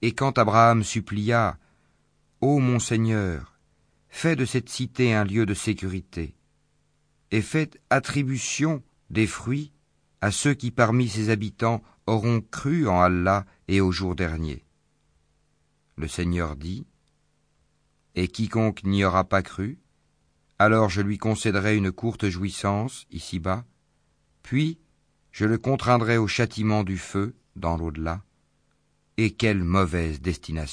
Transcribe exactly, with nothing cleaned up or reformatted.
Et quand Abraham supplia, « Ô mon Seigneur, fais de cette cité un lieu de sécurité, et fais attribution des fruits à ceux qui parmi ses habitants auront cru en Allah et au jour dernier. » Le Seigneur dit, « Et quiconque n'y aura pas cru, alors je lui concéderai une courte jouissance ici-bas, puis je le contraindrai au châtiment du feu dans l'au-delà. Et quelle mauvaise destination !